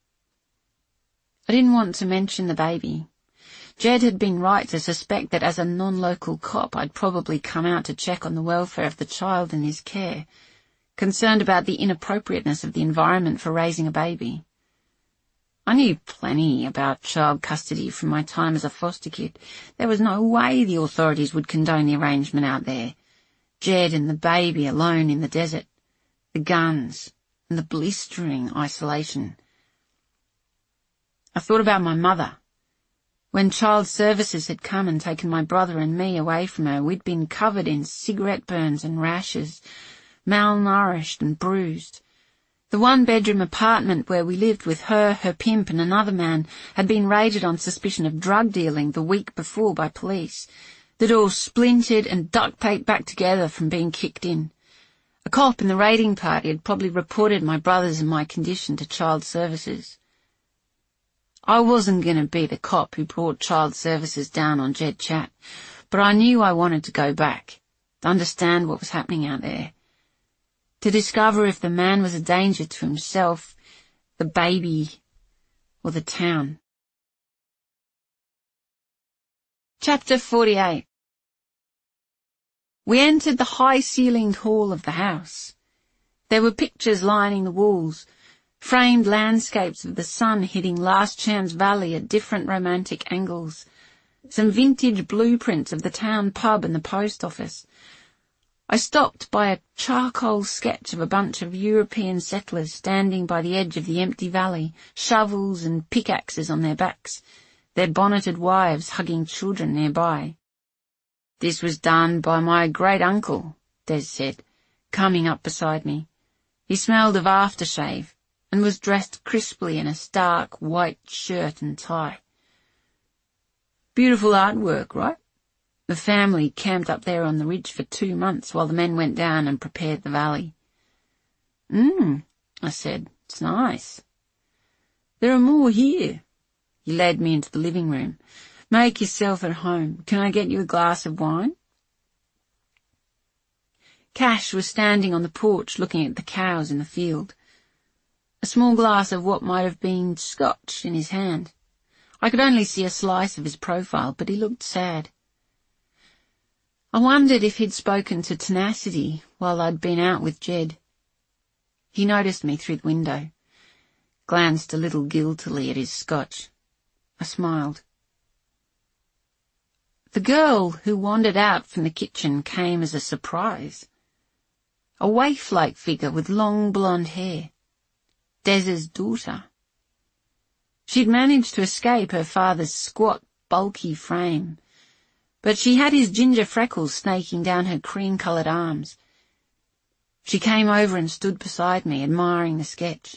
I didn't want to mention the baby. Jed had been right to suspect that as a non-local cop I'd probably come out to check on the welfare of the child in his care, concerned about the inappropriateness of the environment for raising a baby. I knew plenty about child custody from my time as a foster kid. There was no way the authorities would condone the arrangement out there. Jed and the baby alone in the desert. The guns and the blistering isolation. I thought about my mother. When child services had come and taken my brother and me away from her, we'd been covered in cigarette burns and rashes, malnourished and bruised. The one-bedroom apartment where we lived with her pimp and another man had been raided on suspicion of drug dealing the week before by police. The doors splintered and duct-taped back together from being kicked in. A cop in the raiding party had probably reported my brothers and my condition to Child Services. I wasn't going to be the cop who brought Child Services down on Jed Chat, but I knew I wanted to go back, to understand what was happening out there, to discover if the man was a danger to himself, the baby, or the town. Chapter 48. We entered the high-ceilinged hall of the house. There were pictures lining the walls, framed landscapes of the sun hitting Last Chance Valley at different romantic angles, some vintage blueprints of the town pub and the post office. I stopped by a charcoal sketch of a bunch of European settlers standing by the edge of the empty valley, shovels and pickaxes on their backs, their bonneted wives hugging children nearby. "This was done by my great-uncle," Des said, coming up beside me. He smelled of aftershave and was dressed crisply in a stark white shirt and tie. "Beautiful artwork, right?" The family camped up there on the ridge for 2 months while the men went down and prepared the valley. I said. "It's nice." "There are more here." He led me into the living room. "Make yourself at home. Can I get you a glass of wine?" Cash was standing on the porch looking at the cows in the field, a small glass of what might have been scotch in his hand. I could only see a slice of his profile, but he looked sad. I wondered if he'd spoken to Tenacity while I'd been out with Jed. He noticed me through the window, glanced a little guiltily at his scotch. I smiled. The girl who wandered out from the kitchen came as a surprise. A waif-like figure with long blonde hair. Des's daughter. She'd managed to escape her father's squat, bulky frame, but she had his ginger freckles snaking down her cream-coloured arms. She came over and stood beside me, admiring the sketch.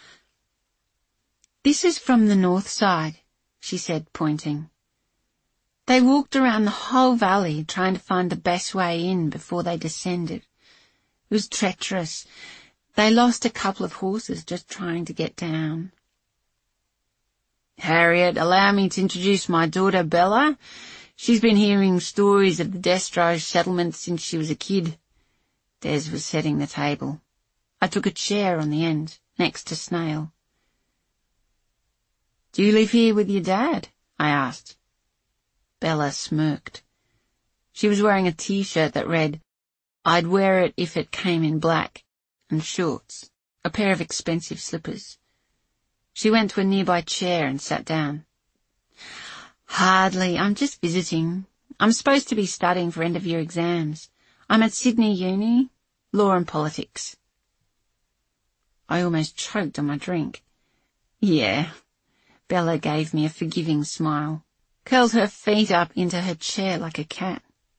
"This is from the north side," she said, pointing. They walked around the whole valley trying to find the best way in before they descended. It was treacherous. They lost a couple of horses just trying to get down. "Harriet, allow me to introduce my daughter Bella. She's been hearing stories of the Destro settlement since she was a kid." Des was setting the table. I took a chair on the end, next to Snail. "Do you live here with your dad?" I asked. Bella smirked. She was wearing a T-shirt that read, "I'd wear it if it came in black," and shorts, a pair of expensive slippers. She went to a nearby chair and sat down. "Hardly. I'm just visiting. I'm supposed to be studying for end-of-year exams. I'm at Sydney Uni, law and politics." I almost choked on my drink. "Yeah." Bella gave me a forgiving smile, curled her feet up into her chair like a cat.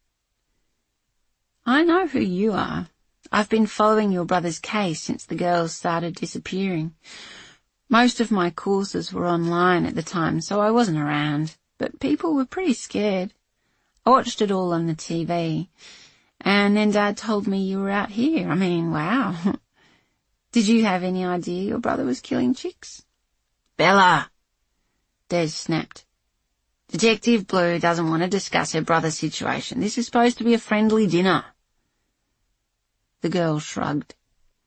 "I know who you are. I've been following your brother's case since the girls started disappearing. Most of my courses were online at the time, so I wasn't around, but people were pretty scared. I watched it all on the TV, and then Dad told me you were out here. I mean, wow. Did you have any idea your brother was killing chicks?" "Bella!" Des snapped. "Detective Blue doesn't want to discuss her brother's situation. This is supposed to be a friendly dinner." The girl shrugged.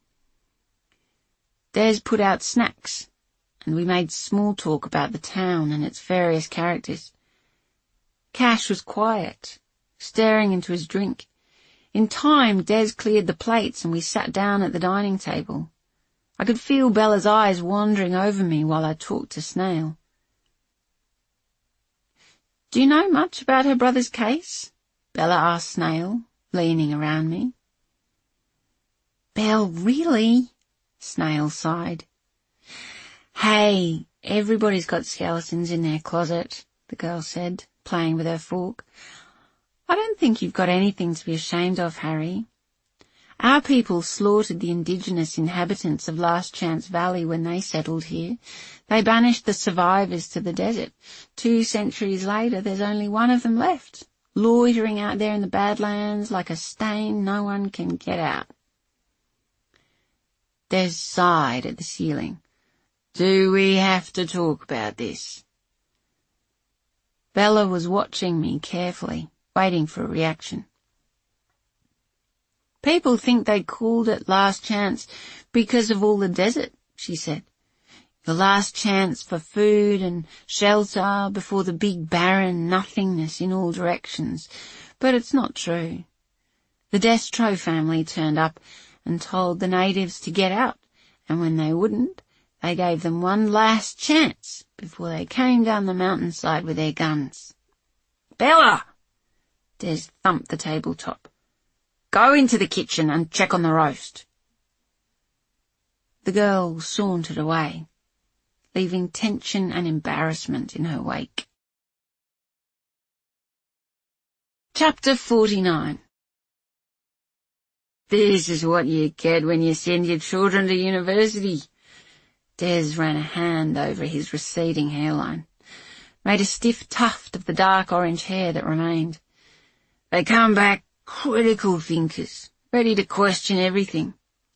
Des put out snacks, and we made small talk about the town and its various characters. Cash was quiet, staring into his drink. In time, Des cleared the plates and we sat down at the dining table. I could feel Bella's eyes wandering over me while I talked to Snail. "Do you know much about her brother's case?" Bella asked Snail, leaning around me. "Belle, really?" Snail sighed. "Hey, everybody's got skeletons in their closet," the girl said, playing with her fork. "I don't think you've got anything to be ashamed of, Harry. Our people slaughtered the indigenous inhabitants of Last Chance Valley when they settled here. They banished the survivors to the desert. 2 centuries later, there's only one of them left, loitering out there in the Badlands like a stain no one can get out. Des sighed at the ceiling. Do we have to talk about this? Bella was watching me carefully, waiting for a reaction. People think they called it Last Chance because of all the desert, she said. The last chance for food and shelter before the big barren nothingness in all directions. But it's not true. The Destro family turned up and told the natives to get out, and when they wouldn't, they gave them one last chance before they came down the mountainside with their guns. Bella! Des thumped the tabletop. Go into the kitchen and check on the roast. The girl sauntered away, leaving tension and embarrassment in her wake. Chapter 49. This is what you get when you send your children to university. Des ran a hand over his receding hairline, made a stiff tuft of the dark orange hair that remained. They come back critical thinkers, ready to question everything.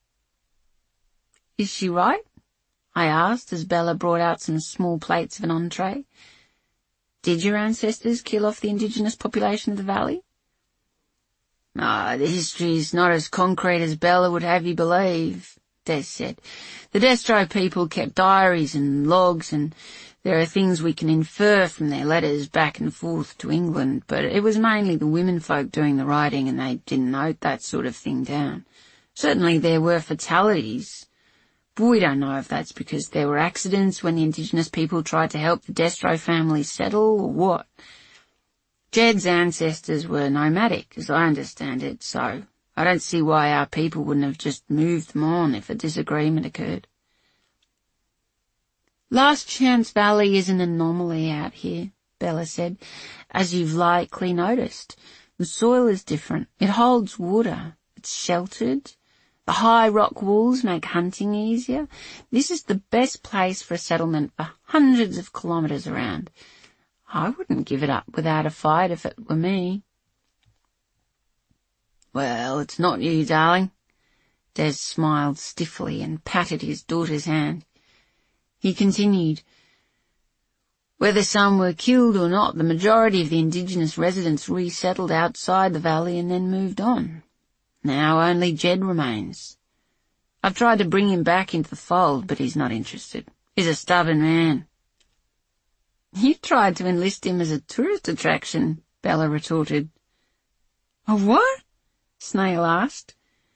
Is she right? I asked as Bella brought out some small plates of an entree. Did your ancestors kill off the indigenous population of the valley? The history's not as concrete as Bella would have you believe, Des said. The Destro people kept diaries and logs, and there are things we can infer from their letters back and forth to England, but it was mainly the women folk doing the writing, and they didn't note that sort of thing down. Certainly there were fatalities, but we don't know if that's because there were accidents when the indigenous people tried to help the Destro family settle, or what. Jed's ancestors were nomadic, as I understand it, so I don't see why our people wouldn't have just moved them on if a disagreement occurred. Last Chance Valley is an anomaly out here, Bella said, as you've likely noticed. The soil is different. It holds water. It's sheltered. The high rock walls make hunting easier. This is the best place for a settlement for hundreds of kilometres around. I wouldn't give it up without a fight if it were me. Well, it's not you, darling. Des smiled stiffly and patted his daughter's hand. He continued, whether some were killed or not, the majority of the indigenous residents resettled outside the valley and then moved on. Now only Jed remains. I've tried to bring him back into the fold, but he's not interested. He's a stubborn man. You tried to enlist him as a tourist attraction, Bella retorted. A what? Snail asked.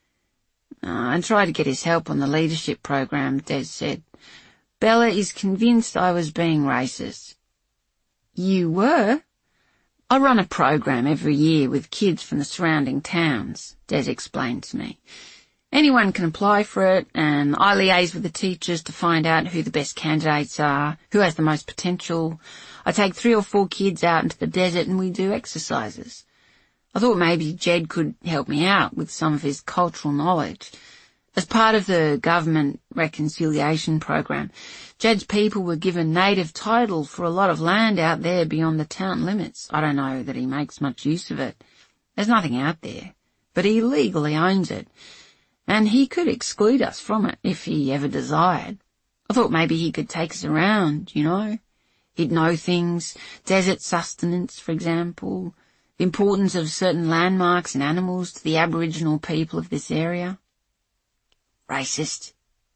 I tried to get his help on the leadership program, Des said. Bella is convinced I was being racist. You were? I run a program every year with kids from the surrounding towns, Des explained to me. Anyone can apply for it, and I liaise with the teachers to find out who the best candidates are, who has the most potential. I take 3 or 4 kids out into the desert and we do exercises. I thought maybe Jed could help me out with some of his cultural knowledge. As part of the government reconciliation program, Jed's people were given native title for a lot of land out there beyond the town limits. I don't know that he makes much use of it. There's nothing out there, but he legally owns it, and he could exclude us from it if he ever desired. I thought maybe he could take us around, you know. He'd know things, desert sustenance, for example, the importance of certain landmarks and animals to the Aboriginal people of this area. Racist.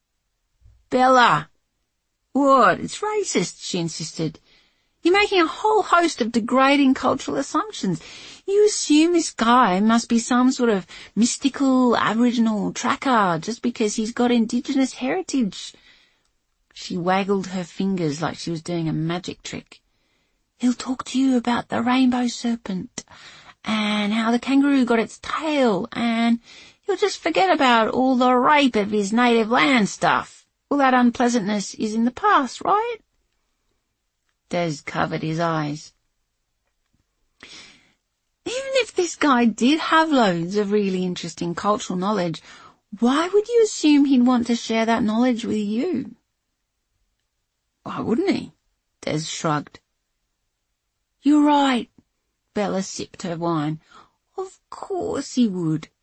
Bella! What? It's racist, she insisted. You're making a whole host of degrading cultural assumptions. You assume this guy must be some sort of mystical Aboriginal tracker just because he's got indigenous heritage. She waggled her fingers like she was doing a magic trick. He'll talk to you about the rainbow serpent and how the kangaroo got its tail, and he'll just forget about all the rape of his native land stuff. All that unpleasantness is in the past, right? Des covered his eyes. Even if this guy did have loads of really interesting cultural knowledge, why would you assume he'd want to share that knowledge with you? Why wouldn't he? Des shrugged. You're right. Bella sipped her wine. Of course he would.